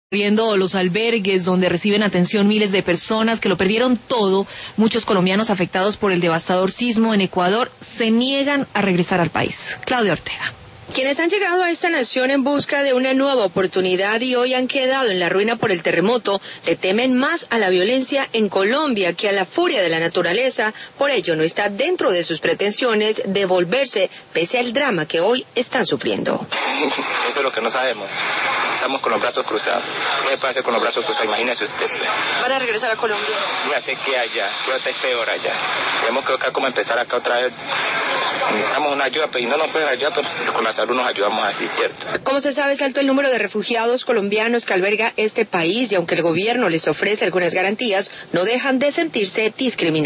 Viendo los albergues donde reciben atención miles de personas que lo perdieron todo, muchos colombianos afectados por el devastador sismo en Ecuador se niegan a regresar al país. Claudia Ortega. Quienes han llegado a esta nación en busca de una nueva oportunidad y hoy han quedado en la ruina por el terremoto, le temen más a la violencia en Colombia que a la furia de la naturaleza. Por ello, no está dentro de sus pretensiones devolverse pese al drama que hoy están sufriendo. Eso es lo que no sabemos. Estamos con los brazos cruzados. ¿Qué puede hacer con los brazos cruzados? Imagínese usted. ¿Van a regresar a Colombia? Ya sé que allá, creo que está peor allá. Tenemos que buscar cómo empezar acá otra vez. Necesitamos una ayuda, pero no nos pueden ayudar, pero con la salud nos ayudamos así, ¿cierto? Como se sabe, es alto el número de refugiados colombianos que alberga este país y aunque el gobierno les ofrece algunas garantías, no dejan de sentirse discriminados.